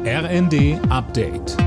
RND Update.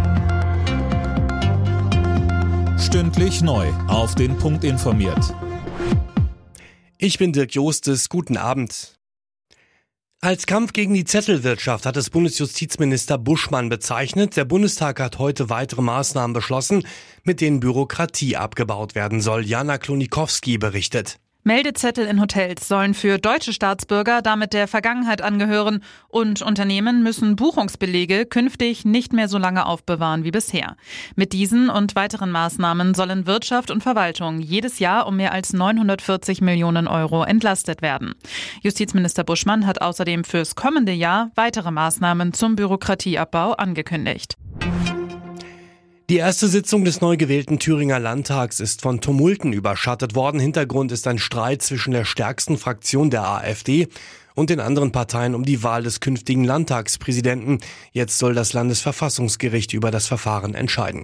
Stündlich neu auf den Punkt informiert. Ich bin Dirk Jostes, guten Abend. Als Kampf gegen die Zettelwirtschaft hat es Bundesjustizminister Buschmann bezeichnet. Der Bundestag hat heute weitere Maßnahmen beschlossen, mit denen Bürokratie abgebaut werden soll. Jana Klonikowski berichtet. Meldezettel in Hotels sollen für deutsche Staatsbürger damit der Vergangenheit angehören und Unternehmen müssen Buchungsbelege künftig nicht mehr so lange aufbewahren wie bisher. Mit diesen und weiteren Maßnahmen sollen Wirtschaft und Verwaltung jedes Jahr um mehr als 940 Millionen Euro entlastet werden. Justizminister Buschmann hat außerdem fürs kommende Jahr weitere Maßnahmen zum Bürokratieabbau angekündigt. Die erste Sitzung des neu gewählten Thüringer Landtags ist von Tumulten überschattet worden. Hintergrund ist ein Streit zwischen der stärksten Fraktion der AfD und den anderen Parteien um die Wahl des künftigen Landtagspräsidenten. Jetzt soll das Landesverfassungsgericht über das Verfahren entscheiden.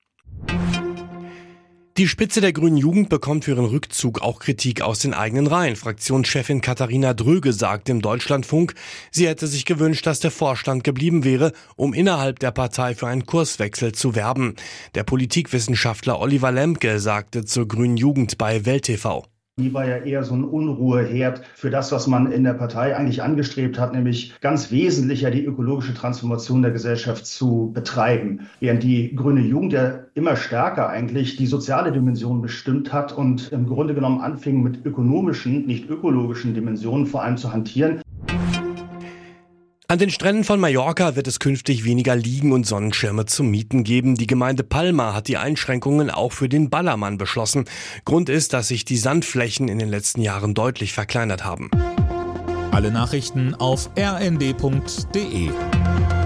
Die Spitze der Grünen Jugend bekommt für ihren Rückzug auch Kritik aus den eigenen Reihen. Fraktionschefin Katharina Dröge sagt im Deutschlandfunk, sie hätte sich gewünscht, dass der Vorstand geblieben wäre, um innerhalb der Partei für einen Kurswechsel zu werben. Der Politikwissenschaftler Oliver Lemke sagte zur Grünen Jugend bei Welt TV. Die war ja eher so ein Unruheherd für das, was man in der Partei eigentlich angestrebt hat, nämlich ganz wesentlich ja die ökologische Transformation der Gesellschaft zu betreiben. Während die grüne Jugend ja immer stärker eigentlich die soziale Dimension bestimmt hat und im Grunde genommen anfing mit ökonomischen, nicht ökologischen Dimensionen vor allem zu hantieren. An den Stränden von Mallorca wird es künftig weniger Liegen und Sonnenschirme zum Mieten geben. Die Gemeinde Palma hat die Einschränkungen auch für den Ballermann beschlossen. Grund ist, dass sich die Sandflächen in den letzten Jahren deutlich verkleinert haben. Alle Nachrichten auf rnd.de.